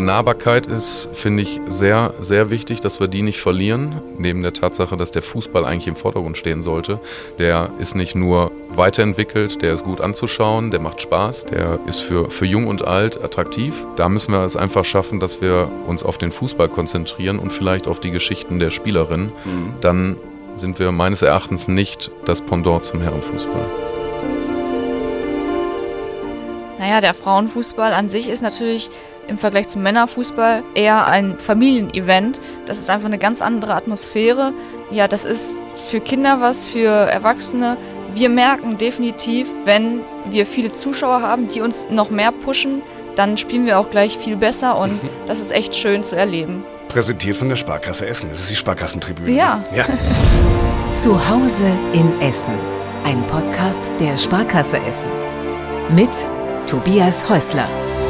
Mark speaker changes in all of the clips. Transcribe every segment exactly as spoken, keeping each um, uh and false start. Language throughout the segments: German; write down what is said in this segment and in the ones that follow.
Speaker 1: Diese Nahbarkeit ist, finde ich, sehr, sehr wichtig, dass wir die nicht verlieren. Neben der Tatsache, dass der Fußball eigentlich im Vordergrund stehen sollte. Der ist nicht nur weiterentwickelt, der ist gut anzuschauen, der macht Spaß, der ist für, für jung und alt attraktiv. Da müssen wir es einfach schaffen, dass wir uns auf den Fußball konzentrieren und vielleicht auf die Geschichten der Spielerinnen. Mhm. Dann sind wir meines Erachtens nicht das Pendant zum Herrenfußball.
Speaker 2: Naja, der Frauenfußball an sich ist natürlich im Vergleich zum Männerfußball eher ein Familienevent. Das ist einfach eine ganz andere Atmosphäre. Ja, das ist für Kinder was, für Erwachsene. Wir merken definitiv, wenn wir viele Zuschauer haben, die uns noch mehr pushen, dann spielen wir auch gleich viel besser und mhm. das ist echt schön zu erleben.
Speaker 3: Präsentiert von der Sparkasse Essen. Das ist die Sparkassentribüne.
Speaker 2: Ja.
Speaker 3: ja.
Speaker 4: Zu Hause in Essen. Ein Podcast der Sparkasse Essen. Mit Tobias Häusler.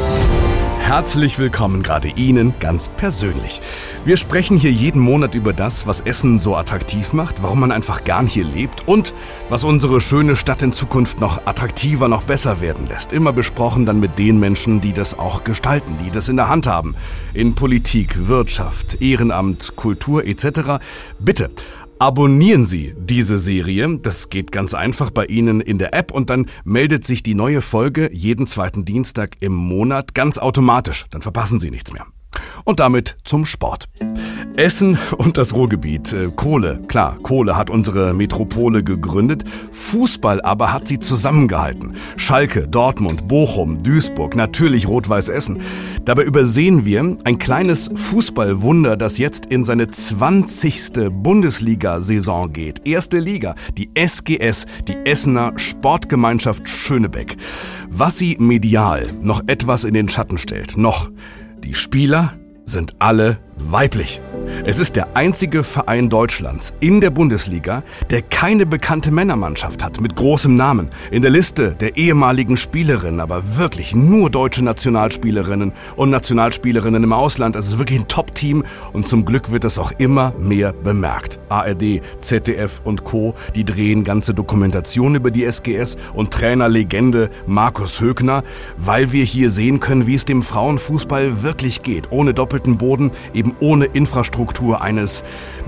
Speaker 3: Herzlich willkommen gerade Ihnen ganz persönlich. Wir sprechen hier jeden Monat über das, was Essen so attraktiv macht, warum man einfach gern hier lebt und was unsere schöne Stadt in Zukunft noch attraktiver, noch besser werden lässt. Immer besprochen dann mit den Menschen, die das auch gestalten, die das in der Hand haben. In Politik, Wirtschaft, Ehrenamt, Kultur et cetera. Bitte abonnieren Sie diese Serie. Das geht ganz einfach bei Ihnen in der App und dann meldet sich die neue Folge jeden zweiten Dienstag im Monat ganz automatisch. Dann verpassen Sie nichts mehr. Und damit zum Sport. Essen und das Ruhrgebiet. Äh, Kohle, klar, Kohle hat unsere Metropole gegründet. Fußball aber hat sie zusammengehalten. Schalke, Dortmund, Bochum, Duisburg, natürlich Rot-Weiß Essen. Dabei übersehen wir ein kleines Fußballwunder, das jetzt in seine zwanzigste Bundesliga-Saison geht. Erste Liga, die S G S, die Essener Sportgemeinschaft Schönebeck. Was sie medial noch etwas in den Schatten stellt, noch die Spieler sind alle weiblich. Es ist der einzige Verein Deutschlands in der Bundesliga, der keine bekannte Männermannschaft hat mit großem Namen. In der Liste der ehemaligen Spielerinnen, aber wirklich nur deutsche Nationalspielerinnen und Nationalspielerinnen im Ausland. Es ist wirklich ein Top-Team und zum Glück wird das auch immer mehr bemerkt. A R D, Z D F und Co., die drehen ganze Dokumentationen über die S G S und Trainerlegende Markus Högner, weil wir hier sehen können, wie es dem Frauenfußball wirklich geht. Ohne doppelten Boden, eben ohne Infrastruktur eines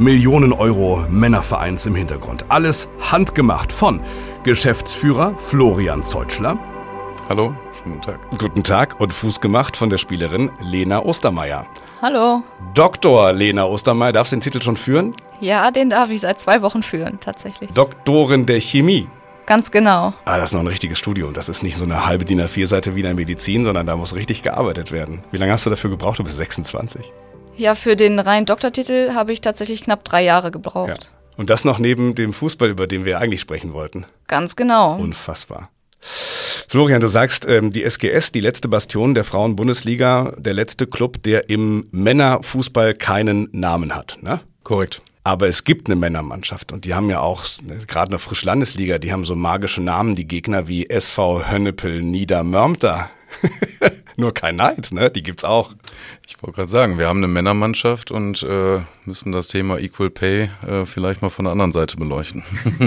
Speaker 3: Millionen-Euro-Männervereins im Hintergrund. Alles handgemacht von Geschäftsführer Florian Zeutschler.
Speaker 1: Hallo, schönen guten Tag.
Speaker 3: Guten Tag und Fuß gemacht von der Spielerin Lena Ostermeier.
Speaker 2: Hallo.
Speaker 3: Doktor Lena Ostermeier, darfst du den Titel schon führen?
Speaker 2: Ja, den darf ich seit zwei Wochen führen, tatsächlich.
Speaker 3: Doktorin der Chemie.
Speaker 2: Ganz genau.
Speaker 3: Ah, das ist noch ein richtiges Studium. Das ist nicht so eine halbe D I N A vier Seite wie in der Medizin, sondern da muss richtig gearbeitet werden. Wie lange hast du dafür gebraucht? Du bist sechsundzwanzig.
Speaker 2: Ja, für den reinen Doktortitel habe ich tatsächlich knapp drei Jahre gebraucht.
Speaker 3: Ja. Und das noch neben dem Fußball, über den wir eigentlich sprechen wollten.
Speaker 2: Ganz genau.
Speaker 3: Unfassbar. Florian, du sagst, die S G S, die letzte Bastion der Frauen-Bundesliga, der letzte Club, der im Männerfußball keinen Namen hat, ne?
Speaker 1: Korrekt.
Speaker 3: Aber es gibt eine Männermannschaft und die haben ja auch, gerade in der Frischlandesliga, die haben so magische Namen, die Gegner wie S V Hönnepel Niedermörmter. Nur kein Neid, ne? Die gibt's auch.
Speaker 1: Ich wollte gerade sagen, wir haben eine Männermannschaft und äh, müssen das Thema Equal Pay äh, vielleicht mal von der anderen Seite beleuchten.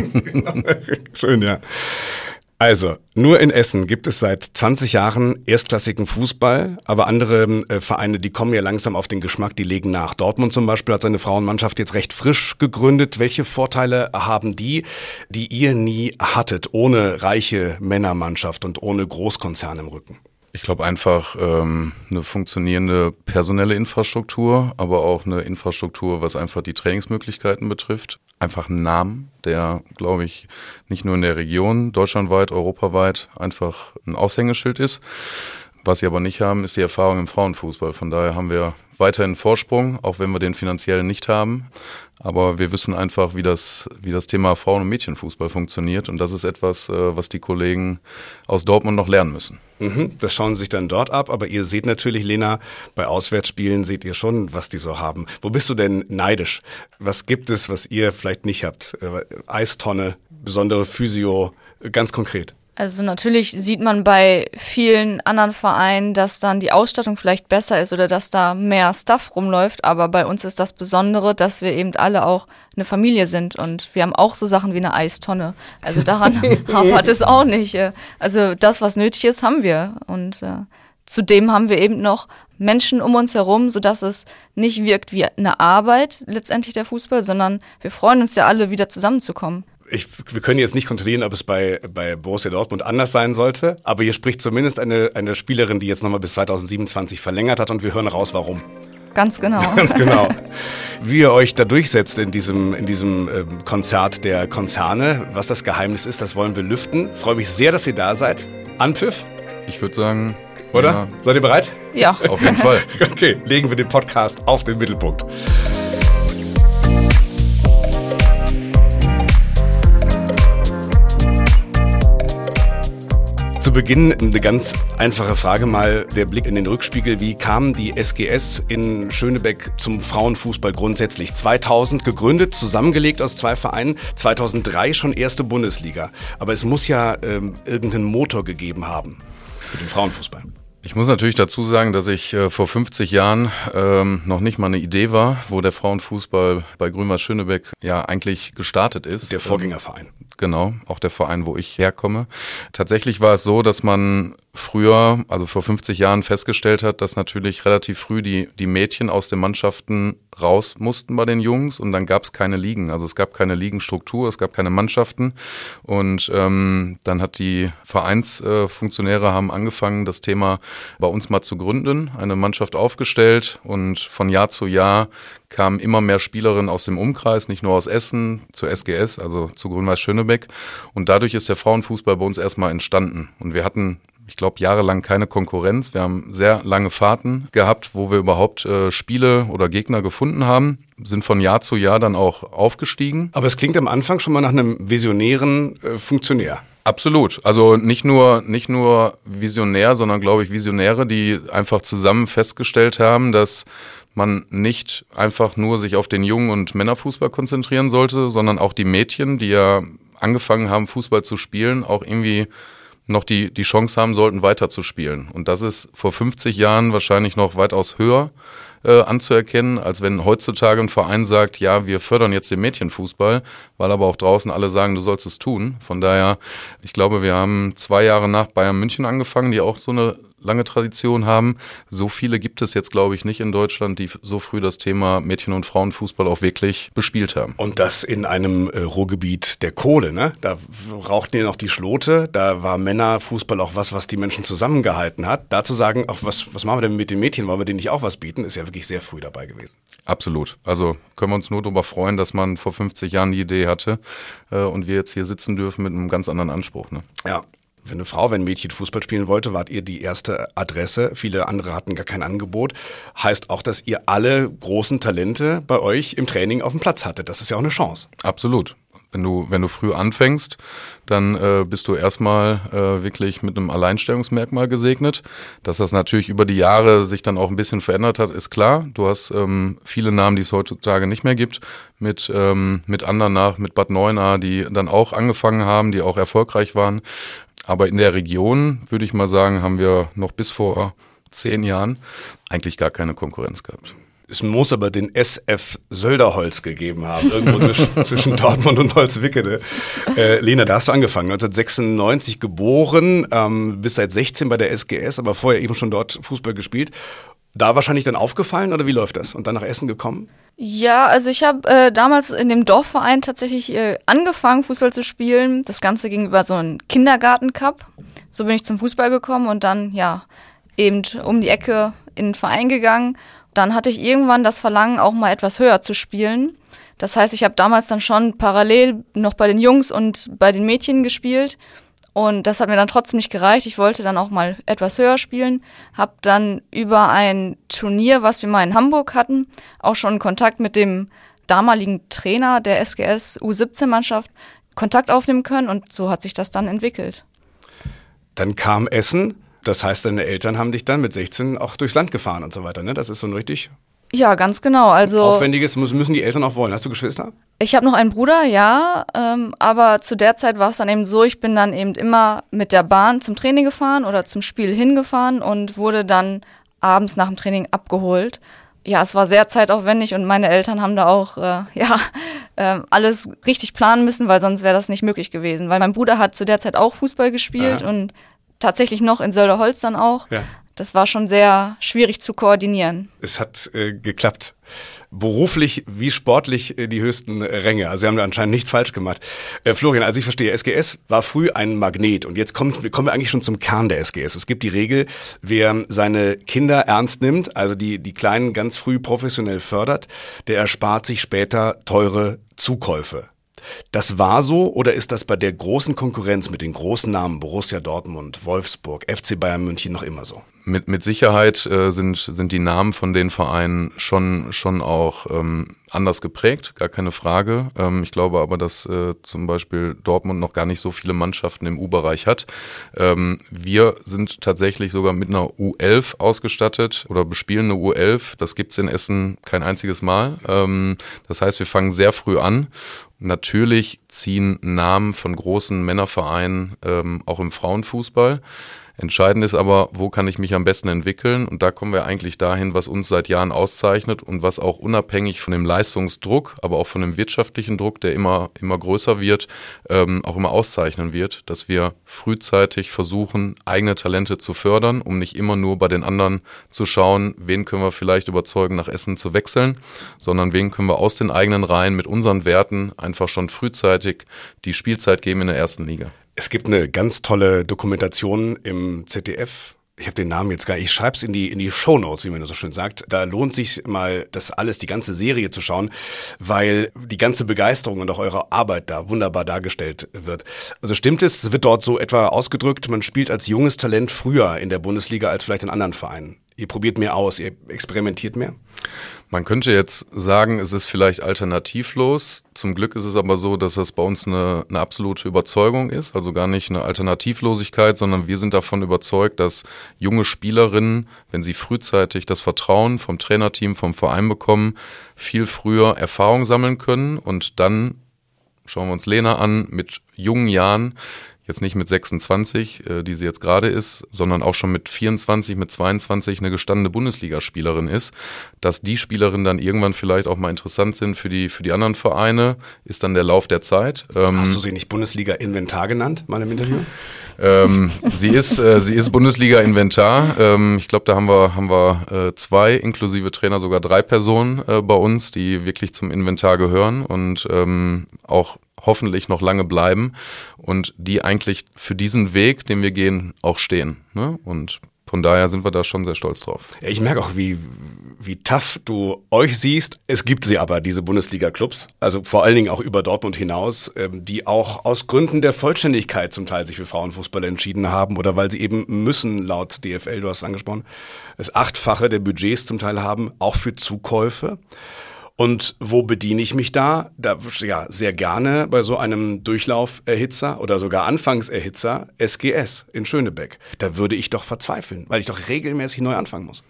Speaker 3: Schön, ja. Also, nur in Essen gibt es seit zwanzig Jahren erstklassigen Fußball, aber andere äh, Vereine, die kommen ja langsam auf den Geschmack, die legen nach. Dortmund zum Beispiel hat seine Frauenmannschaft jetzt recht frisch gegründet. Welche Vorteile haben die, die ihr nie hattet, ohne reiche Männermannschaft und ohne Großkonzern im Rücken?
Speaker 1: Ich glaube einfach ähm, eine funktionierende personelle Infrastruktur, aber auch eine Infrastruktur, was einfach die Trainingsmöglichkeiten betrifft. Einfach einen Namen, der, glaube ich, nicht nur in der Region, deutschlandweit, europaweit einfach ein Aushängeschild ist. Was sie aber nicht haben, ist die Erfahrung im Frauenfußball. Von daher haben wir weiterhin Vorsprung, auch wenn wir den finanziell nicht haben. Aber wir wissen einfach, wie das, wie das Thema Frauen- und Mädchenfußball funktioniert. Und das ist etwas, was die Kollegen aus Dortmund noch lernen müssen.
Speaker 3: Mhm, das schauen sie sich dann dort ab. Aber ihr seht natürlich, Lena, bei Auswärtsspielen seht ihr schon, was die so haben. Wo bist du denn neidisch? Was gibt es, was ihr vielleicht nicht habt? Eistonne, besondere Physio, ganz konkret.
Speaker 2: Also natürlich sieht man bei vielen anderen Vereinen, dass dann die Ausstattung vielleicht besser ist oder dass da mehr Stuff rumläuft, aber bei uns ist das Besondere, dass wir eben alle auch eine Familie sind und wir haben auch so Sachen wie eine Eistonne. Also daran hapert es auch nicht. Also das, was nötig ist, haben wir und äh, zudem haben wir eben noch Menschen um uns herum, sodass es nicht wirkt wie eine Arbeit, letztendlich der Fußball, sondern wir freuen uns ja alle, wieder zusammenzukommen.
Speaker 3: Ich, wir können jetzt nicht kontrollieren, ob es bei, bei Borussia Dortmund anders sein sollte, aber hier spricht zumindest eine, eine Spielerin, die jetzt nochmal bis zweitausendsiebenundzwanzig verlängert hat und wir hören raus, warum.
Speaker 2: Ganz genau.
Speaker 3: Ganz genau. Wie ihr euch da durchsetzt in diesem, in diesem ähm, Konzert der Konzerne, was das Geheimnis ist, das wollen wir lüften. Ich freue mich sehr, dass ihr da seid. Anpfiff?
Speaker 1: Ich würde sagen...
Speaker 3: Oder?
Speaker 1: Ja.
Speaker 3: Seid ihr bereit?
Speaker 2: Ja.
Speaker 1: Auf jeden Fall.
Speaker 3: Okay, legen wir den Podcast auf den Mittelpunkt. Zu Beginn eine ganz einfache Frage mal, der Blick in den Rückspiegel. Wie kam die S G S in Schönebeck zum Frauenfußball grundsätzlich? zweitausend gegründet, zusammengelegt aus zwei Vereinen, zweitausenddrei schon erste Bundesliga. Aber es muss ja ähm, irgendeinen Motor gegeben haben für den Frauenfußball.
Speaker 1: Ich muss natürlich dazu sagen, dass ich äh, vor fünfzig Jahren ähm, noch nicht mal eine Idee war, wo der Frauenfußball bei Grün-Weiß Schönebeck ja eigentlich gestartet ist.
Speaker 3: Der Vorgängerverein.
Speaker 1: Ähm, genau, auch der Verein, wo ich herkomme. Tatsächlich war es so, dass man früher, also vor fünfzig Jahren festgestellt hat, dass natürlich relativ früh die, die Mädchen aus den Mannschaften raus mussten bei den Jungs und dann gab es keine Ligen. Also es gab keine Ligenstruktur, es gab keine Mannschaften und ähm, dann hat die Vereinsfunktionäre äh, haben angefangen, das Thema bei uns mal zu gründen, eine Mannschaft aufgestellt und von Jahr zu Jahr kamen immer mehr Spielerinnen aus dem Umkreis, nicht nur aus Essen, zur S G S, also zu Grün-Weiß Schönebeck und dadurch ist der Frauenfußball bei uns erstmal entstanden und wir hatten ich glaube, jahrelang keine Konkurrenz. Wir haben sehr lange Fahrten gehabt, wo wir überhaupt äh, Spiele oder Gegner gefunden haben, sind von Jahr zu Jahr dann auch aufgestiegen.
Speaker 3: Aber es klingt am Anfang schon mal nach einem visionären äh, Funktionär.
Speaker 1: Absolut. Also nicht nur, nicht nur visionär, sondern glaube ich Visionäre, die einfach zusammen festgestellt haben, dass man nicht einfach nur sich auf den Jungen- und Männerfußball konzentrieren sollte, sondern auch die Mädchen, die ja angefangen haben, Fußball zu spielen, auch irgendwie noch die, die Chance haben sollten, weiterzuspielen. Und das ist vor fünfzig Jahren wahrscheinlich noch weitaus höher äh, anzuerkennen, als wenn heutzutage ein Verein sagt, ja, wir fördern jetzt den Mädchenfußball, weil aber auch draußen alle sagen, du sollst es tun. Von daher, ich glaube, wir haben zwei Jahre nach Bayern München angefangen, die auch so eine lange Tradition haben. So viele gibt es jetzt, glaube ich, nicht in Deutschland, die so früh das Thema Mädchen- und Frauenfußball auch wirklich bespielt haben.
Speaker 3: Und das in einem äh, Ruhrgebiet der Kohle, ne? Da rauchten ja noch die Schlote, da war Männerfußball auch was, was die Menschen zusammengehalten hat. Da zu sagen, auch was, was machen wir denn mit den Mädchen, wollen wir denen nicht auch was bieten, ist ja wirklich sehr früh dabei gewesen.
Speaker 1: Absolut. Also können wir uns nur darüber freuen, dass man vor fünfzig Jahren die Idee hatte äh, und wir jetzt hier sitzen dürfen mit einem ganz anderen Anspruch. Ne?
Speaker 3: Ja. Wenn eine Frau, wenn ein Mädchen Fußball spielen wollte, wart ihr die erste Adresse. Viele andere hatten gar kein Angebot. Heißt auch, dass ihr alle großen Talente bei euch im Training auf dem Platz hattet. Das ist ja auch eine Chance.
Speaker 1: Absolut. Wenn du, wenn du früh anfängst, dann äh, bist du erstmal äh, wirklich mit einem Alleinstellungsmerkmal gesegnet. Dass das natürlich über die Jahre sich dann auch ein bisschen verändert hat, ist klar. Du hast ähm, viele Namen, die es heutzutage nicht mehr gibt, mit, ähm, mit anderen nach, mit Bad Neuenahr, die dann auch angefangen haben, die auch erfolgreich waren. Aber in der Region, würde ich mal sagen, haben wir noch bis vor zehn Jahren eigentlich gar keine Konkurrenz gehabt.
Speaker 3: Es muss aber den S F Sölderholz gegeben haben, irgendwo zwischen, zwischen Dortmund und Holzwickede. Äh, Lena, da hast du angefangen, neunzehnhundertsechsundneunzig geboren, ähm, bist seit sechzehn bei der S G S, aber vorher eben schon dort Fußball gespielt. Da wahrscheinlich dann aufgefallen oder wie läuft das? Und dann nach Essen gekommen?
Speaker 2: Ja, also ich habe äh, damals in dem Dorfverein tatsächlich äh, angefangen, Fußball zu spielen. Das Ganze ging über so einen Kindergartencup. So bin ich zum Fußball gekommen und dann, ja, eben um die Ecke in den Verein gegangen. Dann hatte ich irgendwann das Verlangen, auch mal etwas höher zu spielen. Das heißt, ich habe damals dann schon parallel noch bei den Jungs und bei den Mädchen gespielt. Und das hat mir dann trotzdem nicht gereicht. Ich wollte dann auch mal etwas höher spielen. Habe dann über ein Turnier, was wir mal in Hamburg hatten, auch schon Kontakt mit dem damaligen Trainer der S G S U siebzehn-Mannschaft Kontakt aufnehmen können. Und so hat sich das dann entwickelt.
Speaker 3: Dann kam Essen. Das heißt, deine Eltern haben dich dann mit sechzehn auch durchs Land gefahren und so weiter, ne? Das ist so ein richtig
Speaker 2: ja, ganz genau. Also
Speaker 3: aufwendiges, müssen die Eltern auch wollen. Hast du Geschwister?
Speaker 2: Ich habe noch einen Bruder, ja, ähm, aber zu der Zeit war es dann eben so, ich bin dann eben immer mit der Bahn zum Training gefahren oder zum Spiel hingefahren und wurde dann abends nach dem Training abgeholt. Ja, es war sehr zeitaufwendig und meine Eltern haben da auch äh, ja äh, alles richtig planen müssen, weil sonst wäre das nicht möglich gewesen. Weil mein Bruder hat zu der Zeit auch Fußball gespielt. Aha. Und tatsächlich noch in Sölderholz dann auch.
Speaker 3: Ja.
Speaker 2: das war schon sehr schwierig zu koordinieren.
Speaker 3: Es hat äh, geklappt. Beruflich wie sportlich äh, die höchsten Ränge. Also Sie haben da anscheinend nichts falsch gemacht. Äh, Florian, also ich verstehe, S G S war früh ein Magnet und jetzt kommt, kommen wir eigentlich schon zum Kern der S G S. Es gibt die Regel, wer seine Kinder ernst nimmt, also die, die Kleinen ganz früh professionell fördert, der erspart sich später teure Zukäufe. Das war so oder ist das bei der großen Konkurrenz mit den großen Namen Borussia Dortmund, Wolfsburg, F C Bayern München noch immer so?
Speaker 1: Mit, mit Sicherheit äh, sind, sind die Namen von den Vereinen schon, schon auch ähm, anders geprägt, gar keine Frage. Ähm, ich glaube aber, dass äh, zum Beispiel Dortmund noch gar nicht so viele Mannschaften im U-Bereich hat. Ähm, wir sind tatsächlich sogar mit einer U elf ausgestattet oder bespielen eine U elf. Das gibt's in Essen kein einziges Mal. Ähm, das heißt, wir fangen sehr früh an. Natürlich ziehen Namen von großen Männervereinen ähm, auch im Frauenfußball. Entscheidend ist aber, wo kann ich mich am besten entwickeln? Und da kommen wir eigentlich dahin, was uns seit Jahren auszeichnet und was auch unabhängig von dem Leistungsdruck, aber auch von dem wirtschaftlichen Druck, der immer immer größer wird, ähm, auch immer auszeichnen wird, dass wir frühzeitig versuchen, eigene Talente zu fördern, um nicht immer nur bei den anderen zu schauen, wen können wir vielleicht überzeugen, nach Essen zu wechseln, sondern wen können wir aus den eigenen Reihen mit unseren Werten einfach schon frühzeitig die Spielzeit geben in der ersten Liga.
Speaker 3: Es gibt eine ganz tolle Dokumentation im Z D F. Ich habe den Namen jetzt gar nicht. Ich schreibe es in die in die Shownotes, wie man so schön sagt. Da lohnt sich mal, das alles, die ganze Serie zu schauen, weil die ganze Begeisterung und auch eure Arbeit da wunderbar dargestellt wird. Also stimmt es, es wird dort so etwa ausgedrückt, man spielt als junges Talent früher in der Bundesliga als vielleicht in anderen Vereinen. Ihr probiert mehr aus, ihr experimentiert mehr?
Speaker 1: Man könnte jetzt sagen, es ist vielleicht alternativlos. Zum Glück ist es aber so, dass das bei uns eine, eine absolute Überzeugung ist. Also gar nicht eine Alternativlosigkeit, sondern wir sind davon überzeugt, dass junge Spielerinnen, wenn sie frühzeitig das Vertrauen vom Trainerteam, vom Verein bekommen, viel früher Erfahrung sammeln können und dann, schauen wir uns Lena an, mit jungen Jahren, jetzt nicht mit sechsundzwanzig, äh, die sie jetzt gerade ist, sondern auch schon mit vierundzwanzig, mit zweiundzwanzig eine gestandene Bundesligaspielerin ist. Dass die Spielerinnen dann irgendwann vielleicht auch mal interessant sind für die für die anderen Vereine, ist dann der Lauf der Zeit. Ähm,
Speaker 3: Hast du sie nicht Bundesliga-Inventar genannt, mal im Interview?
Speaker 1: Ähm, sie ist äh, sie ist Bundesliga-Inventar. Ähm, ich glaube, da haben wir haben wir äh, zwei, inklusive Trainer sogar drei Personen äh, bei uns, die wirklich zum Inventar gehören und ähm, auch hoffentlich noch lange bleiben und die eigentlich für diesen Weg, den wir gehen, auch stehen. Ne? Und von daher sind wir da schon sehr stolz drauf.
Speaker 3: Ja, ich merke auch, wie, wie tough du euch siehst. Es gibt sie aber, diese Bundesliga-Clubs, also vor allen Dingen auch über Dortmund hinaus, die auch aus Gründen der Vollständigkeit zum Teil sich für Frauenfußball entschieden haben oder weil sie eben müssen, laut D F L, du hast es angesprochen, das Achtfache der Budgets zum Teil haben, auch für Zukäufe. Und wo bediene ich mich da? Da ja sehr gerne bei so einem Durchlauferhitzer oder sogar Anfangserhitzer S G S in Schönebeck. Da würde ich doch verzweifeln, weil ich doch regelmäßig neu anfangen muss.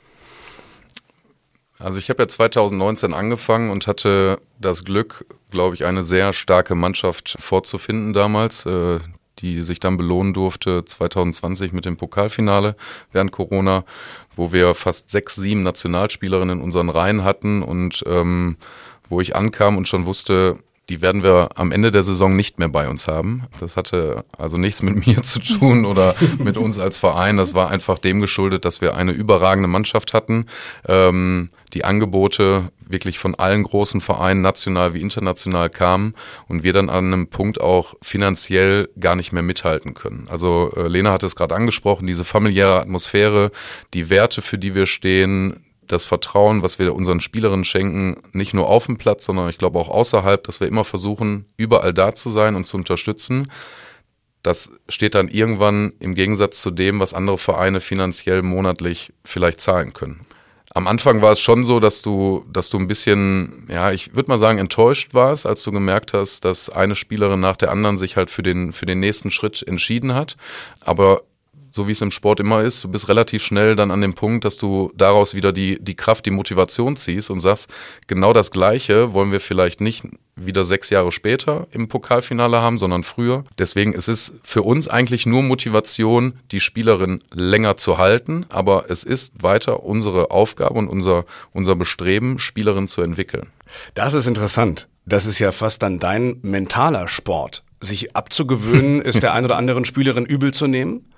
Speaker 1: Also ich habe ja zweitausendneunzehn angefangen und hatte das Glück, glaube ich, eine sehr starke Mannschaft vorzufinden damals, äh, die sich dann belohnen durfte zweitausendzwanzig mit dem Pokalfinale während Corona, wo wir fast sechs, sieben Nationalspielerinnen in unseren Reihen hatten und ähm, wo ich ankam und schon wusste, die werden wir am Ende der Saison nicht mehr bei uns haben. Das hatte also nichts mit mir zu tun oder mit uns als Verein. Das war einfach dem geschuldet, dass wir eine überragende Mannschaft hatten. Ähm, die Angebote wirklich von allen großen Vereinen, national wie international, kamen und wir dann an einem Punkt auch finanziell gar nicht mehr mithalten können. Also äh, Lena hat es gerade angesprochen, diese familiäre Atmosphäre, die Werte, für die wir stehen, das Vertrauen, was wir unseren Spielerinnen schenken, nicht nur auf dem Platz, sondern ich glaube auch außerhalb, dass wir immer versuchen, überall da zu sein und zu unterstützen. Das steht dann irgendwann im Gegensatz zu dem, was andere Vereine finanziell monatlich vielleicht zahlen können. Am Anfang war es schon so, dass du, dass du ein bisschen, ja, ich würde mal sagen, enttäuscht warst, als du gemerkt hast, dass eine Spielerin nach der anderen sich halt für den, für den nächsten Schritt entschieden hat. Aber so wie es im Sport immer ist, du bist relativ schnell dann an dem Punkt, dass du daraus wieder die, die Kraft, die Motivation ziehst und sagst, genau das Gleiche wollen wir vielleicht nicht wieder sechs Jahre später im Pokalfinale haben, sondern früher. Deswegen ist es für uns eigentlich nur Motivation, die Spielerin länger zu halten, aber es ist weiter unsere Aufgabe und unser, unser Bestreben, Spielerinnen zu entwickeln.
Speaker 3: Das ist interessant. Das ist ja fast dann dein mentaler Sport. Sich abzugewöhnen, es der ein oder anderen Spielerin übel zu nehmen?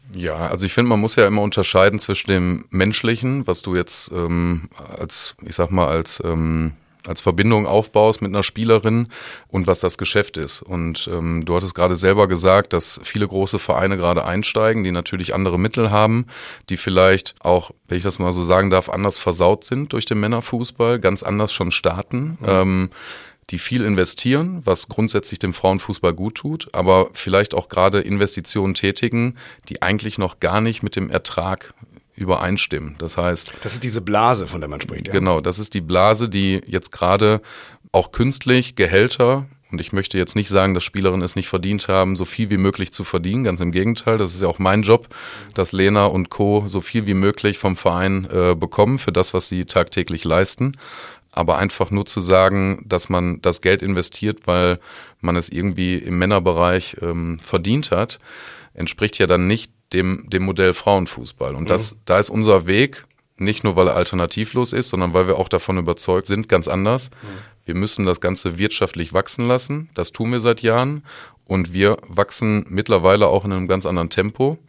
Speaker 1: Ja, also ich finde, man muss ja immer unterscheiden zwischen dem Menschlichen, was du jetzt ähm, als, ich sag mal, als ähm, als Verbindung aufbaust mit einer Spielerin und was das Geschäft ist. Und ähm, du hattest gerade selber gesagt, dass viele große Vereine gerade einsteigen, die natürlich andere Mittel haben, die vielleicht auch, wenn ich das mal so sagen darf, anders versaut sind durch den Männerfußball, ganz anders schon starten, mhm. ähm, die viel investieren, was grundsätzlich dem Frauenfußball gut tut, aber vielleicht auch gerade Investitionen tätigen, die eigentlich noch gar nicht mit dem Ertrag übereinstimmen. Das heißt,
Speaker 3: das ist diese Blase, von der man spricht. Ja.
Speaker 1: Genau, das ist die Blase, die jetzt gerade auch künstlich Gehälter, und ich möchte jetzt nicht sagen, dass Spielerinnen es nicht verdient haben, so viel wie möglich zu verdienen. Ganz im Gegenteil, das ist ja auch mein Job, dass Lena und Co. so viel wie möglich vom Verein äh, bekommen für das, was sie tagtäglich leisten. Aber einfach nur zu sagen, dass man das Geld investiert, weil man es irgendwie im Männerbereich ähm, verdient hat, entspricht ja dann nicht dem, dem Modell Frauenfußball. Und das, mhm. da ist unser Weg, nicht nur weil er alternativlos ist, sondern weil wir auch davon überzeugt sind, ganz anders. Mhm. Wir müssen das Ganze wirtschaftlich wachsen lassen. Das tun wir seit Jahren. Und wir wachsen mittlerweile auch in einem ganz anderen Tempo.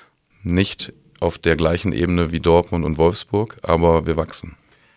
Speaker 1: Nicht auf der gleichen Ebene wie Dortmund und Wolfsburg, aber wir wachsen.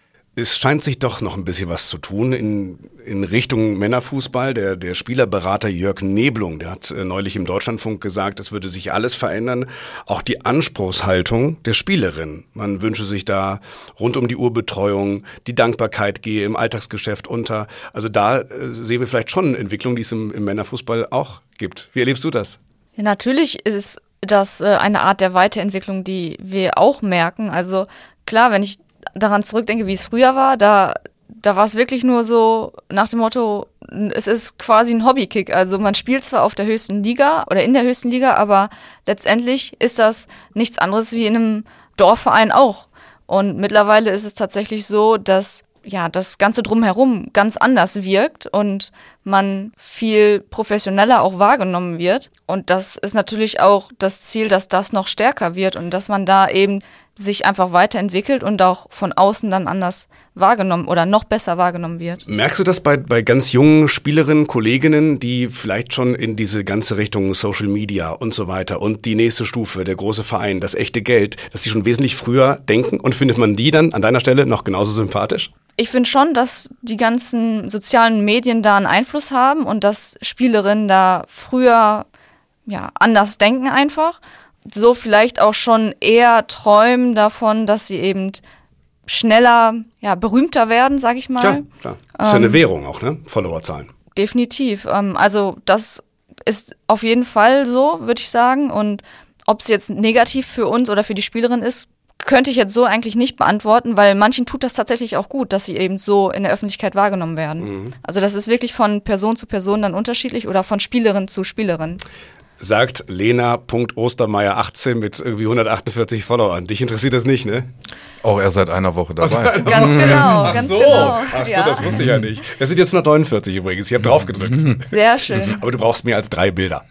Speaker 3: Es scheint sich doch noch ein bisschen was zu tun in, in Richtung Männerfußball. Der, der Spielerberater Jörg Neblung, der hat äh, neulich im Deutschlandfunk gesagt, es würde sich alles verändern. Auch die Anspruchshaltung der Spielerin. Man wünsche sich da rund um die Uhr Betreuung, die Dankbarkeit gehe im Alltagsgeschäft unter. Also da äh, sehen wir vielleicht schon Entwicklungen, die es im, im Männerfußball auch gibt. Wie erlebst du das?
Speaker 2: Ja, natürlich ist das äh, eine Art der Weiterentwicklung, die wir auch merken. Also klar, wenn ich daran zurückdenke, wie es früher war, da, da war es wirklich nur so nach dem Motto, es ist quasi ein Hobbykick. Also man spielt zwar auf der höchsten Liga oder in der höchsten Liga, aber letztendlich ist das nichts anderes wie in einem Dorfverein auch. Und mittlerweile ist es tatsächlich so, dass ja das Ganze drumherum ganz anders wirkt und man viel professioneller auch wahrgenommen wird. Und das ist natürlich auch das Ziel, dass das noch stärker wird und dass man da eben sich einfach weiterentwickelt und auch von außen dann anders wahrgenommen oder noch besser wahrgenommen wird.
Speaker 3: Merkst du das bei, bei ganz jungen Spielerinnen, Kolleginnen, die vielleicht schon in diese ganze Richtung Social Media und so weiter und die nächste Stufe, der große Verein, das echte Geld, dass die schon wesentlich früher denken und findet man die dann an deiner Stelle noch genauso sympathisch?
Speaker 2: Ich finde schon, dass die ganzen sozialen Medien da einen Einfluss haben und dass Spielerinnen da früher ja anders denken einfach. So vielleicht auch schon eher träumen davon, dass sie eben schneller, ja, berühmter werden, sag ich mal.
Speaker 3: Ja, klar. Das ist ja eine ähm, Währung auch, ne? Followerzahlen.
Speaker 2: Definitiv. Ähm, also das ist auf jeden Fall so, würde ich sagen. Und ob es jetzt negativ für uns oder für die Spielerin ist, könnte ich jetzt so eigentlich nicht beantworten, weil manchen tut das tatsächlich auch gut, dass sie eben so in der Öffentlichkeit wahrgenommen werden. Mhm. Also das ist wirklich von Person zu Person dann unterschiedlich oder von Spielerin zu Spielerin.
Speaker 3: Sagt Lena Ostermeier achtzehn mit irgendwie hundertachtundvierzig Followern. Dich interessiert das nicht, ne?
Speaker 1: Auch erst seit einer Woche dabei.
Speaker 2: Also, ganz genau,
Speaker 3: Ach
Speaker 2: ganz
Speaker 3: so.
Speaker 2: genau.
Speaker 3: Ach so,
Speaker 2: ja.
Speaker 3: Das wusste ich ja nicht. Das sind jetzt hundertneunundvierzig übrigens. Ich habe drauf gedrückt.
Speaker 2: Sehr schön.
Speaker 3: Aber du brauchst mehr als drei Bilder.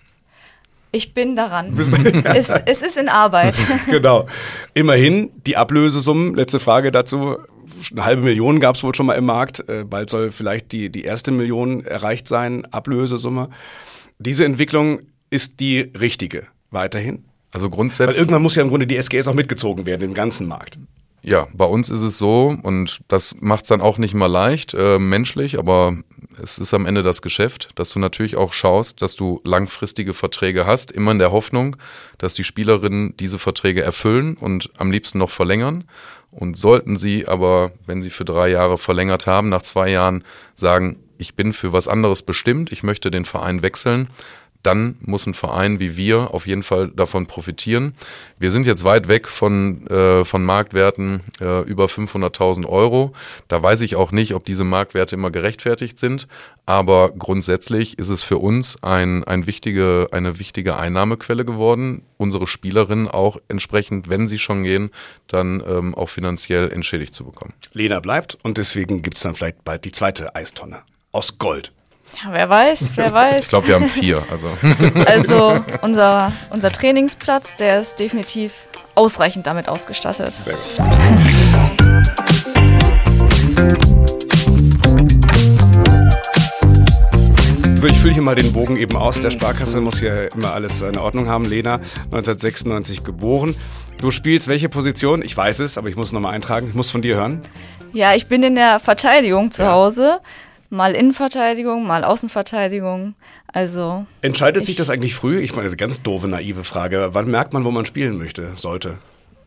Speaker 2: Ich bin daran. es, es ist in Arbeit.
Speaker 3: Genau. Immerhin die Ablösesummen. Letzte Frage dazu. Eine halbe Million gab es wohl schon mal im Markt. Bald soll vielleicht die, die erste Million erreicht sein, Ablösesumme. Diese Entwicklung ist die richtige weiterhin?
Speaker 1: Also grundsätzlich.
Speaker 3: Weil irgendwann muss ja im Grunde die S G S auch mitgezogen werden im ganzen Markt.
Speaker 1: Ja, bei uns ist es so, und das macht es dann auch nicht mal leicht, äh, menschlich, aber es ist am Ende das Geschäft, dass du natürlich auch schaust, dass du langfristige Verträge hast, immer in der Hoffnung, dass die Spielerinnen diese Verträge erfüllen und am liebsten noch verlängern. Und sollten sie aber, wenn sie für drei Jahre verlängert haben, nach zwei Jahren sagen, ich bin für was anderes bestimmt, ich möchte den Verein wechseln, dann muss ein Verein wie wir auf jeden Fall davon profitieren. Wir sind jetzt weit weg von, äh, von Marktwerten äh, über fünfhunderttausend Euro. Da weiß ich auch nicht, ob diese Marktwerte immer gerechtfertigt sind. Aber grundsätzlich ist es für uns ein, ein wichtige, eine wichtige Einnahmequelle geworden, unsere Spielerinnen auch entsprechend, wenn sie schon gehen, dann ähm, auch finanziell entschädigt zu bekommen.
Speaker 3: Lena bleibt und deswegen gibt es dann vielleicht bald die zweite Eistonne aus Gold.
Speaker 2: Ja, wer weiß, wer weiß.
Speaker 1: Ich glaube, wir haben vier. Also,
Speaker 2: also unser, unser Trainingsplatz, der ist definitiv ausreichend damit ausgestattet.
Speaker 3: Sehr gut. So, ich fülle hier mal den Bogen eben aus. Der Sparkasse muss hier immer alles in Ordnung haben. Lena, neunzehnhundertsechsundneunzig geboren. Du spielst welche Position? Ich weiß es, aber ich muss es nochmal eintragen. Ich muss von dir hören.
Speaker 2: Ja, ich bin in der Verteidigung zu ja. Hause. Mal Innenverteidigung, mal Außenverteidigung. Also
Speaker 3: entscheidet sich das eigentlich früh? Ich meine, das ist eine ganz doofe, naive Frage. Wann merkt man, wo man spielen möchte, sollte?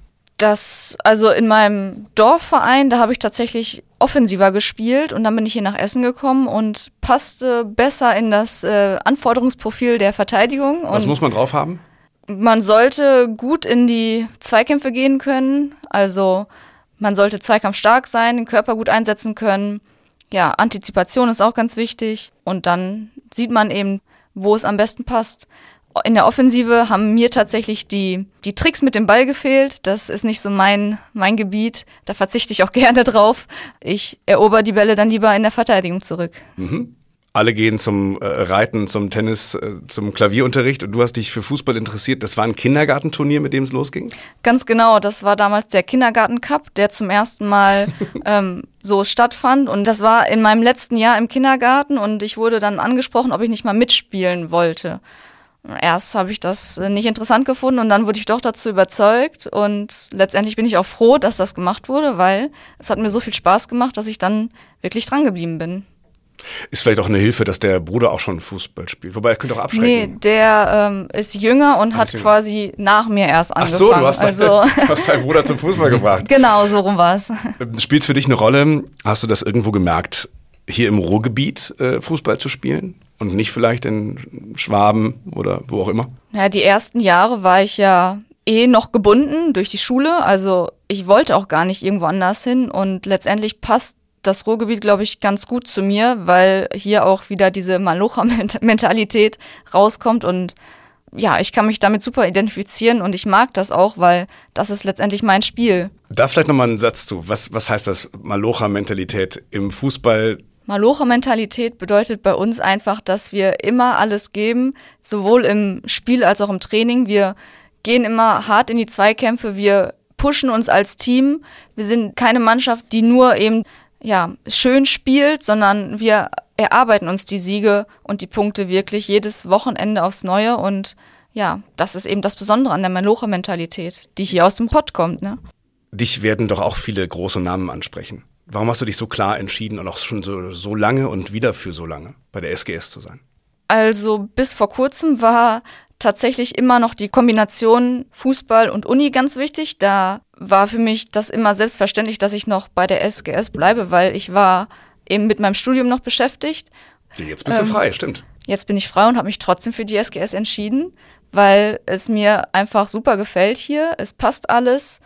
Speaker 2: Das, also in meinem Dorfverein, da habe ich tatsächlich offensiver gespielt und dann bin ich hier nach Essen gekommen und passte besser in das äh, Anforderungsprofil der Verteidigung.
Speaker 3: Was
Speaker 2: und
Speaker 3: muss man drauf haben?
Speaker 2: Man sollte gut in die Zweikämpfe gehen können, also man sollte zweikampfstark sein, den Körper gut einsetzen können. Ja, Antizipation ist auch ganz wichtig und dann sieht man eben, wo es am besten passt. In der Offensive haben mir tatsächlich die, die Tricks mit dem Ball gefehlt. Das ist nicht so mein, mein Gebiet. Da verzichte ich auch gerne drauf. Ich erober die Bälle dann lieber in der Verteidigung zurück.
Speaker 3: Mhm. Alle gehen zum äh, Reiten, zum Tennis, äh, zum Klavierunterricht und du hast dich für Fußball interessiert. Das war ein Kindergartenturnier, mit dem es losging?
Speaker 2: Ganz genau, das war damals der Kindergarten-Cup, der zum ersten Mal ähm, so stattfand. Und das war in meinem letzten Jahr im Kindergarten und ich wurde dann angesprochen, ob ich nicht mal mitspielen wollte. Erst habe ich das nicht interessant gefunden und dann wurde ich doch dazu überzeugt und letztendlich bin ich auch froh, dass das gemacht wurde, weil es hat mir so viel Spaß gemacht, dass ich dann wirklich dran geblieben bin.
Speaker 3: Ist vielleicht auch eine Hilfe, dass der Bruder auch schon Fußball spielt. Wobei, er könnte auch abschrecken.
Speaker 2: Nee, der ähm, ist jünger und hat quasi nach mir erst angefangen.
Speaker 3: Ach so, du hast, also dein, hast deinen Bruder zum Fußball gebracht.
Speaker 2: Genau, so rum war's.
Speaker 3: Spielt es für dich eine Rolle? Hast du das irgendwo gemerkt, hier im Ruhrgebiet äh, Fußball zu spielen? Und nicht vielleicht in Schwaben oder wo auch immer? Ja,
Speaker 2: die ersten Jahre war ich ja eh noch gebunden durch die Schule. Also ich wollte auch gar nicht irgendwo anders hin. Und letztendlich passt das Ruhrgebiet, glaube ich, ganz gut zu mir, weil hier auch wieder diese Malocha-Mentalität rauskommt. Und ja, ich kann mich damit super identifizieren und ich mag das auch, weil das ist letztendlich mein Spiel.
Speaker 3: Da vielleicht nochmal einen Satz zu. Was, was heißt das Malocha-Mentalität im Fußball?
Speaker 2: Malocha-Mentalität bedeutet bei uns einfach, dass wir immer alles geben, sowohl im Spiel als auch im Training. Wir gehen immer hart in die Zweikämpfe, wir pushen uns als Team. Wir sind keine Mannschaft, die nur eben ja schön spielt, sondern wir erarbeiten uns die Siege und die Punkte wirklich jedes Wochenende aufs Neue. Und ja, das ist eben das Besondere an der Malocha-Mentalität, die hier aus dem Pott kommt, ne?
Speaker 3: Dich werden doch auch viele große Namen ansprechen. Warum hast du dich so klar entschieden und auch schon so, so lange und wieder für so lange bei der S G S zu sein?
Speaker 2: Also bis vor kurzem war tatsächlich immer noch die Kombination Fußball und Uni ganz wichtig. Da war für mich das immer selbstverständlich, dass ich noch bei der S G S bleibe, weil ich war eben mit meinem Studium noch beschäftigt.
Speaker 3: Jetzt bist du ähm, frei, stimmt.
Speaker 2: Jetzt bin ich frei und habe mich trotzdem für die S G S entschieden, weil es mir einfach super gefällt hier. Es passt alles.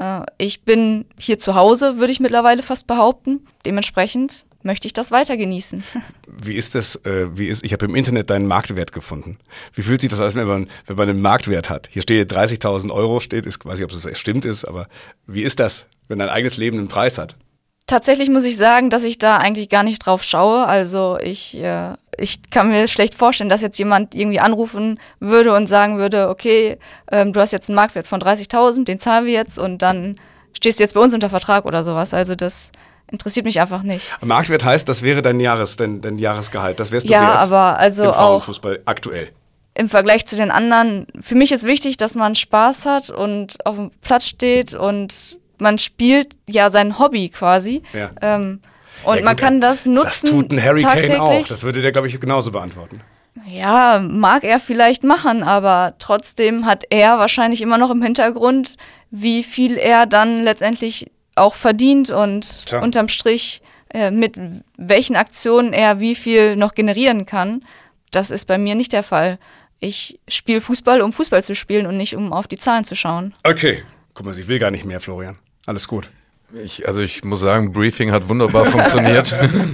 Speaker 2: Ich bin hier zu Hause, würde ich mittlerweile fast behaupten. Dementsprechend möchte ich das weiter genießen.
Speaker 3: Wie ist das, äh, wie ist, ich habe im Internet deinen Marktwert gefunden. Wie fühlt sich das an, wenn man, wenn man einen Marktwert hat? Hier steht dreißigtausend Euro, steht, ich weiß nicht, ob das stimmt ist, aber wie ist das, wenn dein eigenes Leben einen Preis hat?
Speaker 2: Tatsächlich muss ich sagen, dass ich da eigentlich gar nicht drauf schaue. Also ich, äh, ich kann mir schlecht vorstellen, dass jetzt jemand irgendwie anrufen würde und sagen würde, okay, ähm, du hast jetzt einen Marktwert von dreißigtausend, den zahlen wir jetzt und dann stehst du jetzt bei uns unter Vertrag oder sowas. Also das interessiert mich einfach nicht.
Speaker 3: Marktwert heißt, das wäre dein Jahres, dein, dein Jahresgehalt, das wärst du
Speaker 2: ja,
Speaker 3: wert.
Speaker 2: Ja, aber also
Speaker 3: im
Speaker 2: auch
Speaker 3: Frauenfußball aktuell.
Speaker 2: Im Vergleich zu den anderen, für mich ist wichtig, dass man Spaß hat und auf dem Platz steht und man spielt ja sein Hobby quasi. Ja. Ähm, und ja, man gut, kann das nutzen.
Speaker 3: Das tut ein Harry Kane auch. Das würde der, glaube ich, genauso beantworten.
Speaker 2: Ja, mag er vielleicht machen, aber trotzdem hat er wahrscheinlich immer noch im Hintergrund, wie viel er dann letztendlich auch verdient und Tja. unterm Strich äh, mit welchen Aktionen er wie viel noch generieren kann. Das ist bei mir nicht der Fall. Ich spiele Fußball, um Fußball zu spielen und nicht, um auf die Zahlen zu schauen.
Speaker 3: Okay. Guck mal, ich will gar nicht mehr, Florian. Alles gut.
Speaker 1: Ich, also ich muss sagen, Briefing hat wunderbar funktioniert.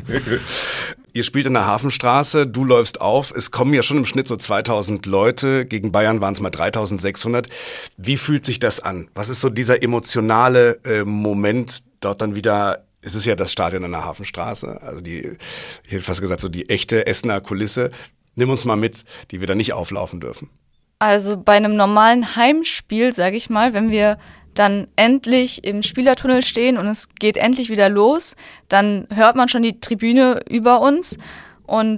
Speaker 3: Ihr spielt in der Hafenstraße, du läufst auf. Es kommen ja schon im Schnitt so zweitausend Leute. Gegen Bayern waren es mal dreitausendsechshundert. Wie fühlt sich das an? Was ist so dieser emotionale äh, Moment dort dann wieder? Es ist ja das Stadion an der Hafenstraße. Also die, ich hätte fast gesagt, so die echte Essener Kulisse. Nimm uns mal mit, die wir da nicht auflaufen dürfen.
Speaker 2: Also bei einem normalen Heimspiel, sage ich mal, wenn wir dann endlich im Spielertunnel stehen und es geht endlich wieder los, dann hört man schon die Tribüne über uns und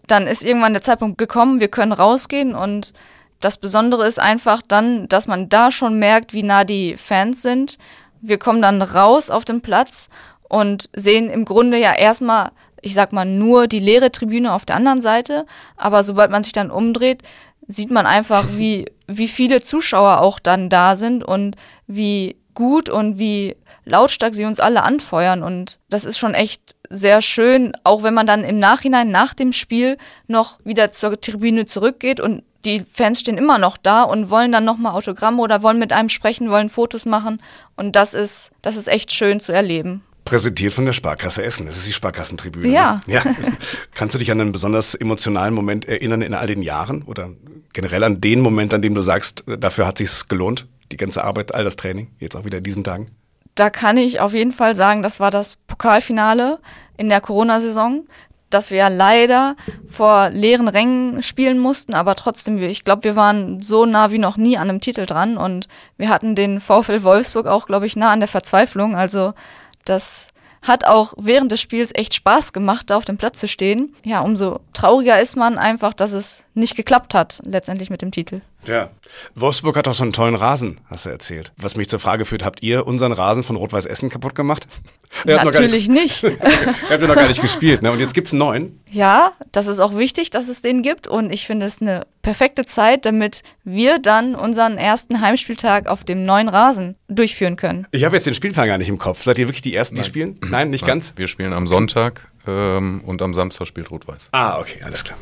Speaker 2: dann ist irgendwann der Zeitpunkt gekommen, wir können rausgehen und das Besondere ist einfach dann, dass man da schon merkt, wie nah die Fans sind. Wir kommen dann raus auf den Platz und sehen im Grunde ja erstmal, ich sag mal, nur die leere Tribüne auf der anderen Seite. Aber sobald man sich dann umdreht, sieht man einfach, wie, wie viele Zuschauer auch dann da sind und wie gut und wie lautstark sie uns alle anfeuern. Und das ist schon echt sehr schön, auch wenn man dann im Nachhinein nach dem Spiel noch wieder zur Tribüne zurückgeht und die Fans stehen immer noch da und wollen dann nochmal Autogramme oder wollen mit einem sprechen, wollen Fotos machen. Und das ist, das ist echt schön zu erleben.
Speaker 3: Präsentiert von der Sparkasse Essen. Das ist die Sparkassentribüne.
Speaker 2: Ja.
Speaker 3: Ne? Ja. Kannst du dich an einen besonders emotionalen Moment erinnern in all den Jahren? Oder generell an den Moment, an dem du sagst, dafür hat sich's gelohnt, die ganze Arbeit, all das Training, jetzt auch wieder in diesen Tagen?
Speaker 2: Da kann ich auf jeden Fall sagen, das war das Pokalfinale in der Corona-Saison, dass wir ja leider vor leeren Rängen spielen mussten, aber trotzdem, ich glaube, wir waren so nah wie noch nie an einem Titel dran und wir hatten den VfL Wolfsburg auch, glaube ich, nah an der Verzweiflung. Also das hat auch während des Spiels echt Spaß gemacht, da auf dem Platz zu stehen. Ja, umso trauriger ist man einfach, dass es nicht geklappt hat, letztendlich mit dem Titel.
Speaker 3: Ja. Wolfsburg hat doch so einen tollen Rasen, hast du erzählt. Was mich zur Frage führt, habt ihr unseren Rasen von Rot-Weiß Essen kaputt gemacht?
Speaker 2: Natürlich nicht.
Speaker 3: Ihr habt ja noch gar nicht gespielt, ne? Und jetzt gibt's einen neuen.
Speaker 2: Ja, das ist auch wichtig, dass es den gibt und ich finde es eine perfekte Zeit, damit wir dann unseren ersten Heimspieltag auf dem neuen Rasen durchführen können.
Speaker 3: Ich habe jetzt den Spielplan gar nicht im Kopf. Seid ihr wirklich die Ersten, die spielen? Nein, nicht
Speaker 1: Nein,
Speaker 3: ganz?
Speaker 1: Wir spielen am Sonntag ähm, und am Samstag spielt Rot-Weiß.
Speaker 3: Ah, okay, alles klar.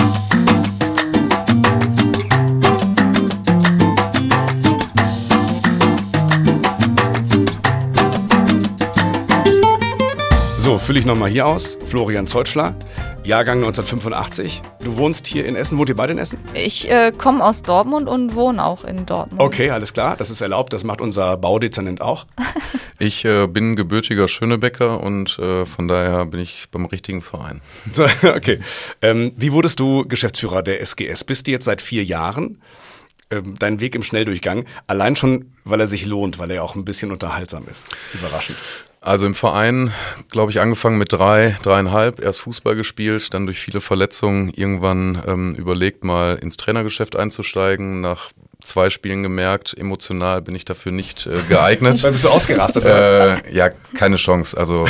Speaker 3: So, fülle ich nochmal hier aus. Florian Zeutschler, Jahrgang neunzehnhundertfünfundachtzig. Du wohnst hier in Essen. Wohnt ihr beide in Essen?
Speaker 2: Ich äh, komme aus Dortmund und wohne auch in Dortmund.
Speaker 3: Okay, alles klar. Das ist erlaubt. Das macht unser Baudezernent auch.
Speaker 1: Ich äh, bin gebürtiger Schönebecker und äh, von daher bin ich beim richtigen Verein.
Speaker 3: So, okay. Ähm, wie wurdest du Geschäftsführer der S G S? Bist du jetzt seit vier Jahren? Ähm, dein Weg im Schnelldurchgang. Allein schon, weil er sich lohnt, weil er auch ein bisschen unterhaltsam ist. Überraschend.
Speaker 1: Also im Verein, glaube ich, angefangen mit drei, dreieinhalb, erst Fußball gespielt, dann durch viele Verletzungen irgendwann ähm, überlegt, mal ins Trainergeschäft einzusteigen. Nach zwei Spielen gemerkt, emotional bin ich dafür nicht äh, geeignet.
Speaker 3: Dann bist du ausgerastet, oder
Speaker 1: äh, Ja, keine Chance. Also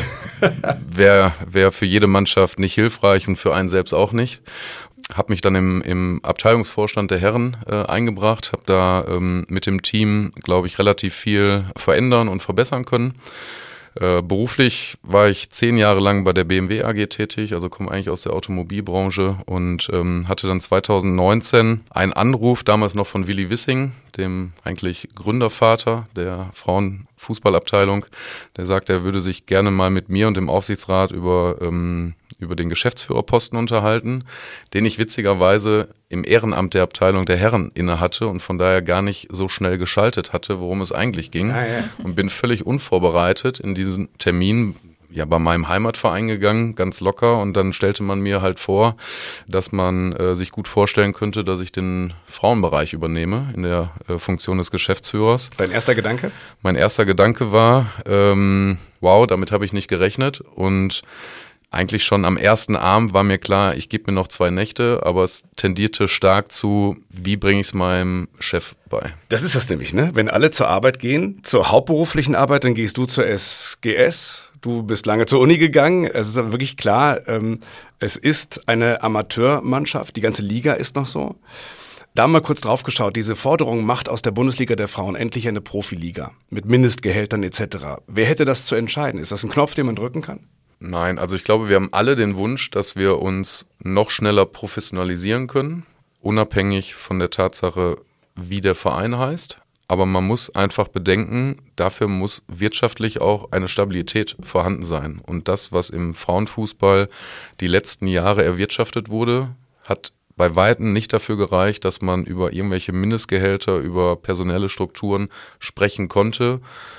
Speaker 1: wäre wär für jede Mannschaft nicht hilfreich und für einen selbst auch nicht. Habe mich dann im, im Abteilungsvorstand der Herren äh, eingebracht, habe da ähm, mit dem Team, glaube ich, relativ viel verändern und verbessern können. Äh, beruflich war ich zehn Jahre lang bei der B M W A G tätig, also komme eigentlich aus der Automobilbranche und ähm, hatte dann zweitausendneunzehn einen Anruf, damals noch von Willi Wissing, dem eigentlich Gründervater der Frauenfußballabteilung, der sagt, er würde sich gerne mal mit mir und dem Aufsichtsrat über ähm, über den Geschäftsführerposten unterhalten, den ich witzigerweise im Ehrenamt der Abteilung der Herren inne hatte und von daher gar nicht so schnell geschaltet hatte, worum es eigentlich ging. Ah, ja. Und bin völlig unvorbereitet in diesen Termin ja bei meinem Heimatverein gegangen, ganz locker, und dann stellte man mir halt vor, dass man äh, sich gut vorstellen könnte, dass ich den Frauenbereich übernehme in der äh, Funktion des Geschäftsführers.
Speaker 3: Dein erster Gedanke?
Speaker 1: Mein erster Gedanke war, ähm, wow, damit habe ich nicht gerechnet, und eigentlich schon am ersten Abend war mir klar, ich gebe mir noch zwei Nächte, aber es tendierte stark zu, wie bringe ich es meinem Chef bei.
Speaker 3: Das ist das nämlich, ne? Wenn alle zur Arbeit gehen, zur hauptberuflichen Arbeit, dann gehst du zur S G S, du bist lange zur Uni gegangen. Es ist aber wirklich klar, ähm, es ist eine Amateurmannschaft, die ganze Liga ist noch so. Da mal kurz drauf geschaut, diese Forderung macht aus der Bundesliga der Frauen endlich eine Profiliga mit Mindestgehältern et cetera. Wer hätte das zu entscheiden? Ist das ein Knopf, den man drücken kann?
Speaker 1: Nein, also ich glaube, wir haben alle den Wunsch, dass wir uns noch schneller professionalisieren können, unabhängig von der Tatsache, wie der Verein heißt. Aber man muss einfach bedenken, dafür muss wirtschaftlich auch eine Stabilität vorhanden sein. Und das, was im Frauenfußball die letzten Jahre erwirtschaftet wurde, hat bei Weitem nicht dafür gereicht, dass man über irgendwelche Mindestgehälter, über personelle Strukturen sprechen konnte,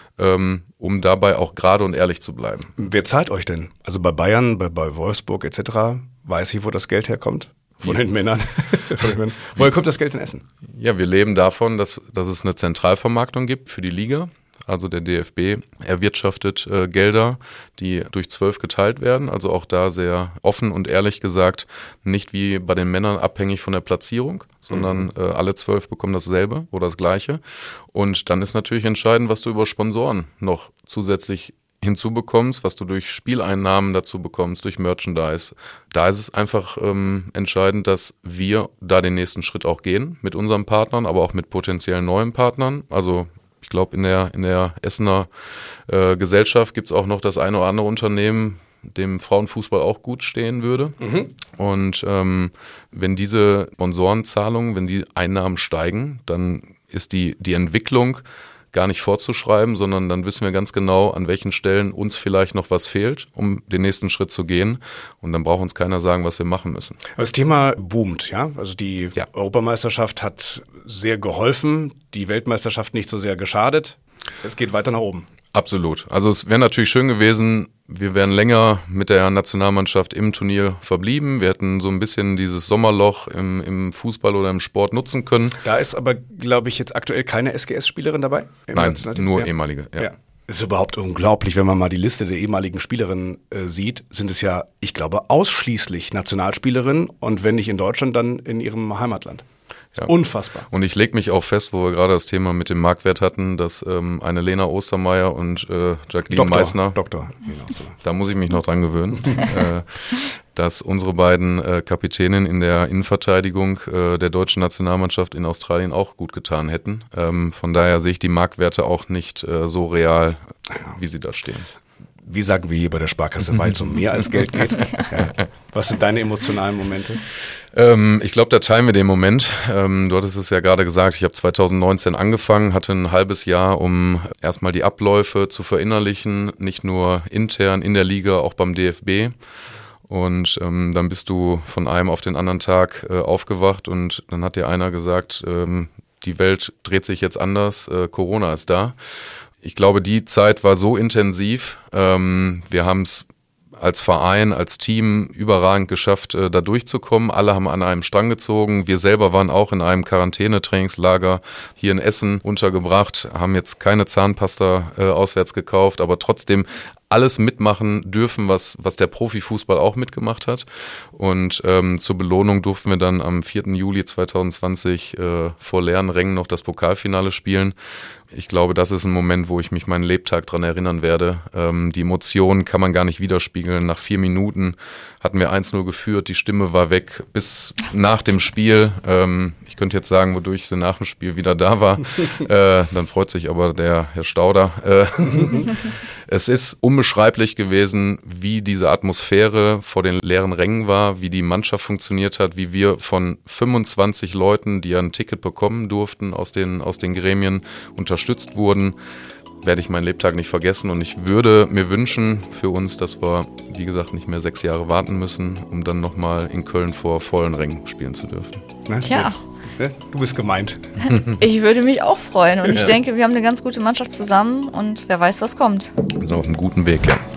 Speaker 1: um dabei auch gerade und ehrlich zu bleiben.
Speaker 3: Wer zahlt euch denn? Also bei Bayern, bei, bei Wolfsburg et cetera, weiß ich, wo das Geld herkommt? Von ja. den Männern. Woher kommt das Geld in Essen?
Speaker 1: Ja, wir leben davon, dass, dass es eine Zentralvermarktung gibt für die Liga. Also der D F B erwirtschaftet äh, Gelder, die durch zwölf geteilt werden. Also auch da sehr offen und ehrlich gesagt, nicht wie bei den Männern abhängig von der Platzierung, sondern mhm. äh, alle zwölf bekommen dasselbe oder das Gleiche. Und dann ist natürlich entscheidend, was du über Sponsoren noch zusätzlich hinzubekommst, was du durch Spieleinnahmen dazu bekommst, durch Merchandise. Da ist es einfach ähm, entscheidend, dass wir da den nächsten Schritt auch gehen mit unseren Partnern, aber auch mit potenziellen neuen Partnern. Also ich glaube, in der, in der Essener äh, Gesellschaft gibt es auch noch das eine oder andere Unternehmen, dem Frauenfußball auch gut stehen würde. Mhm. Und ähm, wenn diese Sponsorenzahlungen, wenn die Einnahmen steigen, dann ist die, die Entwicklung gar nicht vorzuschreiben, sondern dann wissen wir ganz genau, an welchen Stellen uns vielleicht noch was fehlt, um den nächsten Schritt zu gehen. Und dann braucht uns keiner sagen, was wir machen müssen.
Speaker 3: Das Thema boomt, ja. Also die ja. Europameisterschaft hat sehr geholfen, die Weltmeisterschaft nicht so sehr geschadet. Es geht weiter nach oben.
Speaker 1: Absolut. Also es wäre natürlich schön gewesen, wir wären länger mit der Nationalmannschaft im Turnier verblieben. Wir hätten so ein bisschen dieses Sommerloch im, im Fußball oder im Sport nutzen können.
Speaker 3: Da ist aber, glaube ich, jetzt aktuell keine S G S-Spielerin dabei?
Speaker 1: Nein, nur ja. ehemalige. Ja.
Speaker 3: Ja. Es ist überhaupt unglaublich, wenn man mal die Liste der ehemaligen Spielerinnen äh, sieht, sind es ja, ich glaube, ausschließlich Nationalspielerinnen und wenn nicht in Deutschland, dann in ihrem Heimatland. Ja. Unfassbar.
Speaker 1: Und ich lege mich auch fest, wo wir gerade das Thema mit dem Marktwert hatten, dass ähm, eine Lena Ostermeier und äh, Jacqueline
Speaker 3: Doktor,
Speaker 1: Meissner,
Speaker 3: Doktor.
Speaker 1: da muss ich mich noch dran gewöhnen, äh, dass unsere beiden äh, Kapitäninnen in der Innenverteidigung äh, der deutschen Nationalmannschaft in Australien auch gut getan hätten. Ähm, von daher sehe ich die Marktwerte auch nicht äh, so real, wie sie da stehen.
Speaker 3: Wie sagen wir hier bei der Sparkasse, weil es um mehr als Geld geht. Ja. Was sind deine emotionalen Momente?
Speaker 1: Ähm, ich glaube, da teilen wir den Moment. Ähm, du hattest es ja gerade gesagt, ich habe zwanzig neunzehn angefangen, hatte ein halbes Jahr, um erstmal die Abläufe zu verinnerlichen, nicht nur intern in der Liga, auch beim D F B. Und ähm, dann bist du von einem auf den anderen Tag äh, aufgewacht und dann hat dir einer gesagt, ähm, die Welt dreht sich jetzt anders, äh, Corona ist da. Ich glaube, die Zeit war so intensiv. Ähm, wir haben es als Verein, als Team überragend geschafft, äh, da durchzukommen. Alle haben an einem Strang gezogen. Wir selber waren auch in einem Quarantänetrainingslager hier in Essen untergebracht, haben jetzt keine Zahnpasta äh, auswärts gekauft, aber trotzdem alles mitmachen dürfen, was, was der Profifußball auch mitgemacht hat. Und ähm, zur Belohnung durften wir dann am vierten Juli zweitausendzwanzig äh, vor leeren Rängen noch das Pokalfinale spielen. Ich glaube, das ist ein Moment, wo ich mich meinen Lebtag dran erinnern werde. Ähm, die Emotionen kann man gar nicht widerspiegeln. Nach vier Minuten hatten wir eins null geführt, die Stimme war weg bis nach dem Spiel. Ähm, ich könnte jetzt sagen, wodurch sie nach dem Spiel wieder da war. äh, dann freut sich aber der Herr Stauder. Äh, es ist unbeschreiblich gewesen, wie diese Atmosphäre vor den leeren Rängen war, wie die Mannschaft funktioniert hat, wie wir von fünfundzwanzig Leuten, die ein Ticket bekommen durften aus den, aus den Gremien, unterstützt wurden. Werde ich meinen Lebtag nicht vergessen und ich würde mir wünschen für uns, dass wir, wie gesagt, nicht mehr sechs Jahre warten müssen, um dann nochmal in Köln vor vollen Rängen spielen zu dürfen.
Speaker 2: Tja.
Speaker 3: Du bist gemeint.
Speaker 2: Ich würde mich auch freuen und ich ja. denke, wir haben eine ganz gute Mannschaft zusammen und wer weiß, was kommt.
Speaker 1: Wir sind auf einem guten Weg, ja.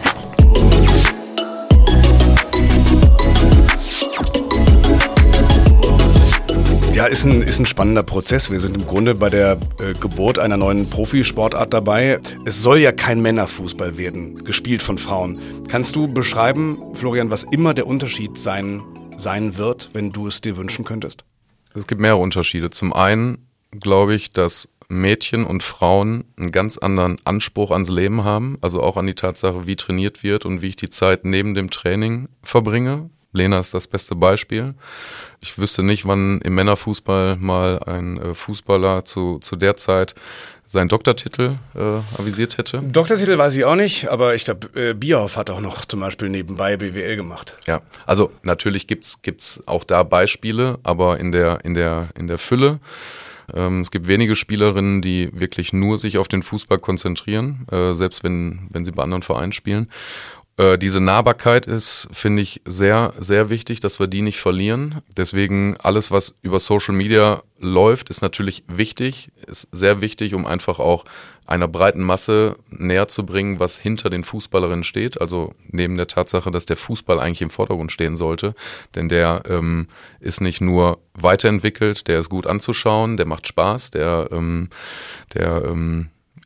Speaker 3: Ja, ist ein, ist ein spannender Prozess. Wir sind im Grunde bei der äh, Geburt einer neuen Profisportart dabei. Es soll ja kein Männerfußball werden, gespielt von Frauen. Kannst du beschreiben, Florian, was immer der Unterschied sein, sein wird, wenn du es dir wünschen könntest?
Speaker 1: Es gibt mehrere Unterschiede. Zum einen glaube ich, dass Mädchen und Frauen einen ganz anderen Anspruch ans Leben haben, also auch an die Tatsache, wie trainiert wird und wie ich die Zeit neben dem Training verbringe. Lena ist das beste Beispiel. Ich wüsste nicht, wann im Männerfußball mal ein äh, Fußballer zu, zu der Zeit seinen Doktortitel äh, avisiert hätte.
Speaker 3: Doktortitel weiß ich auch nicht, aber ich glaube, äh, Bierhoff hat auch noch zum Beispiel nebenbei B W L gemacht.
Speaker 1: Ja, also natürlich gibt's gibt's auch da Beispiele, aber in der, in der, in der Fülle. Ähm, es gibt wenige Spielerinnen, die wirklich nur sich auf den Fußball konzentrieren, äh, selbst wenn, wenn sie bei anderen Vereinen spielen. Diese Nahbarkeit ist, finde ich, sehr, sehr wichtig, dass wir die nicht verlieren. Deswegen alles, was über Social Media läuft, ist natürlich wichtig, ist sehr wichtig, um einfach auch einer breiten Masse näher zu bringen, was hinter den Fußballerinnen steht. Also neben der Tatsache, dass der Fußball eigentlich im Vordergrund stehen sollte. Denn der ähm, ist nicht nur weiterentwickelt, der ist gut anzuschauen, der macht Spaß, der, ähm, der ähm,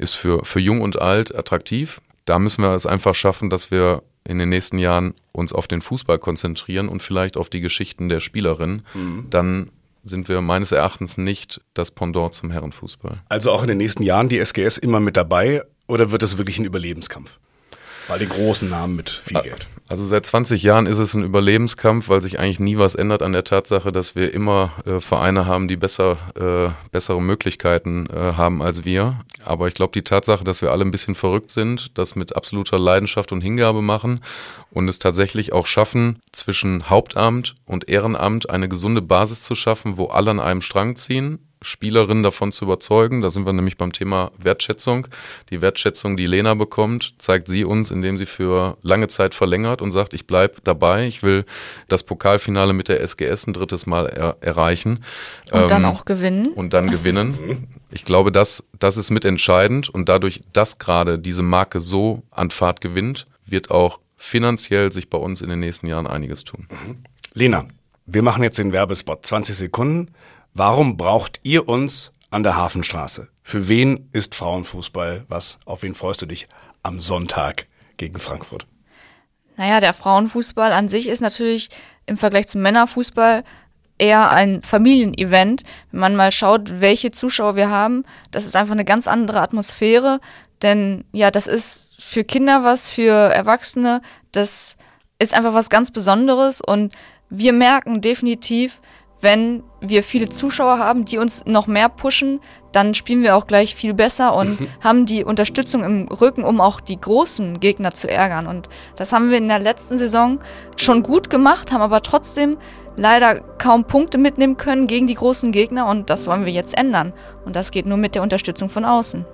Speaker 1: ist für, für Jung und Alt attraktiv. Da müssen wir es einfach schaffen, dass wir in den nächsten Jahren uns auf den Fußball konzentrieren und vielleicht auf die Geschichten der Spielerinnen. Mhm. Dann sind wir meines Erachtens nicht das Pendant zum Herrenfußball.
Speaker 3: Also auch in den nächsten Jahren die S G S immer mit dabei oder wird es wirklich ein Überlebenskampf? Bei den großen Namen mit viel Geld.
Speaker 1: Also seit zwanzig Jahren ist es ein Überlebenskampf, weil sich eigentlich nie was ändert an der Tatsache, dass wir immer äh, Vereine haben, die besser, äh, bessere Möglichkeiten äh, haben als wir. Aber ich glaube, die Tatsache, dass wir alle ein bisschen verrückt sind, das mit absoluter Leidenschaft und Hingabe machen und es tatsächlich auch schaffen, zwischen Hauptamt und Ehrenamt eine gesunde Basis zu schaffen, wo alle an einem Strang ziehen, Spielerinnen davon zu überzeugen. Da sind wir nämlich beim Thema Wertschätzung. Die Wertschätzung, die Lena bekommt, zeigt sie uns, indem sie für lange Zeit verlängert und sagt, ich bleibe dabei, ich will das Pokalfinale mit der S G S ein drittes Mal er- erreichen.
Speaker 2: Und ähm, dann auch gewinnen.
Speaker 1: Und dann gewinnen. Ich glaube, das, das ist mitentscheidend und dadurch, dass gerade diese Marke so an Fahrt gewinnt, wird auch finanziell sich bei uns in den nächsten Jahren einiges tun.
Speaker 3: Mhm. Lena, wir machen jetzt den Werbespot, zwanzig Sekunden. Warum braucht ihr uns an der Hafenstraße? Für wen ist Frauenfußball was? Auf wen freust du dich am Sonntag gegen Frankfurt?
Speaker 2: Naja, der Frauenfußball an sich ist natürlich im Vergleich zum Männerfußball eher ein Familienevent. Wenn man mal schaut, welche Zuschauer wir haben, das ist einfach eine ganz andere Atmosphäre. Denn ja, das ist für Kinder was, für Erwachsene, das ist einfach was ganz Besonderes. Und wir merken definitiv, wenn wir viele Zuschauer haben, die uns noch mehr pushen, dann spielen wir auch gleich viel besser und mhm. haben die Unterstützung im Rücken, um auch die großen Gegner zu ärgern. Und das haben wir in der letzten Saison schon gut gemacht, haben aber trotzdem leider kaum Punkte mitnehmen können gegen die großen Gegner und das wollen wir jetzt ändern. Und das geht nur mit der Unterstützung von außen.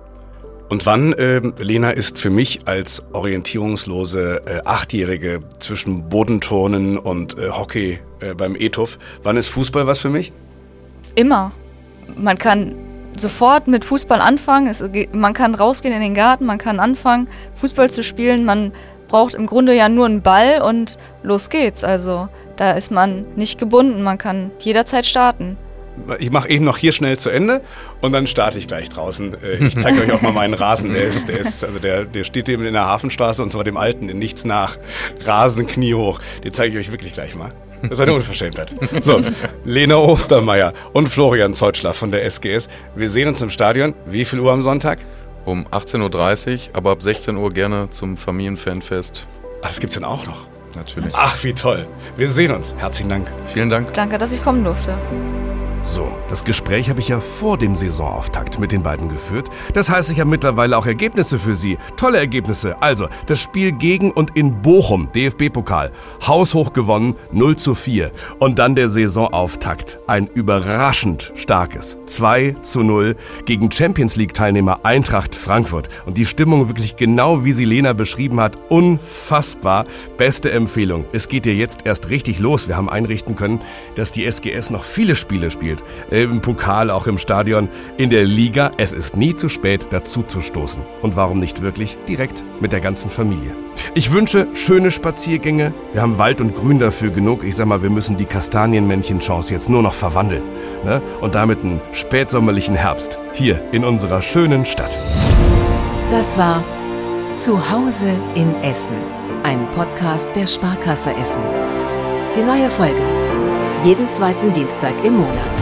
Speaker 3: Und wann, äh, Lena, ist für mich als orientierungslose äh, Achtjährige zwischen Bodenturnen und äh, Hockey äh, beim E T U F, wann ist Fußball was für mich?
Speaker 2: Immer. Man kann sofort mit Fußball anfangen, es, man kann rausgehen in den Garten, man kann anfangen, Fußball zu spielen, man braucht im Grunde ja nur einen Ball und los geht's. Also da ist man nicht gebunden, man kann jederzeit starten.
Speaker 3: Ich mache eben noch hier schnell zu Ende und dann starte ich gleich draußen. Ich zeige euch auch mal meinen Rasen. Der ist, der ist, also der, der steht eben in der Hafenstraße und zwar dem alten, in nichts nach. Rasen kniehoch. Den zeige ich euch wirklich gleich mal. Das ist eine Unverschämtheit. So, Lena Ostermeier und Florian Zeutschler von der S G S. Wir sehen uns im Stadion. Wie viel Uhr am Sonntag?
Speaker 1: Um achtzehn Uhr dreißig, aber ab sechzehn Uhr gerne zum Familienfanfest.
Speaker 3: Ach, das gibt's denn auch noch?
Speaker 1: Natürlich.
Speaker 3: Ach, wie toll. Wir sehen uns. Herzlichen Dank.
Speaker 1: Vielen Dank.
Speaker 2: Danke, dass ich kommen durfte.
Speaker 3: So, das Gespräch habe ich ja vor dem Saisonauftakt mit den beiden geführt. Das heißt, ich habe mittlerweile auch Ergebnisse für Sie. Tolle Ergebnisse. Also, das Spiel gegen und in Bochum, D F B-Pokal. Haushoch gewonnen, null zu vier. Und dann der Saisonauftakt. Ein überraschend starkes zwei zu null gegen Champions-League-Teilnehmer Eintracht Frankfurt. Und die Stimmung wirklich genau, wie sie Lena beschrieben hat. Unfassbar. Beste Empfehlung. Es geht ja jetzt erst richtig los. Wir haben einrichten können, dass die S G S noch viele Spiele spielt. Im Pokal, auch im Stadion, in der Liga. Es ist nie zu spät, dazu zu stoßen. Und warum nicht wirklich direkt mit der ganzen Familie? Ich wünsche schöne Spaziergänge. Wir haben Wald und Grün dafür genug. Ich sag mal, wir müssen die Kastanienmännchen-Chance jetzt nur noch verwandeln. Ne? Und damit einen spätsommerlichen Herbst hier in unserer schönen Stadt.
Speaker 4: Das war Zuhause in Essen, ein Podcast der Sparkasse Essen. Die neue Folge. Jeden zweiten Dienstag im Monat.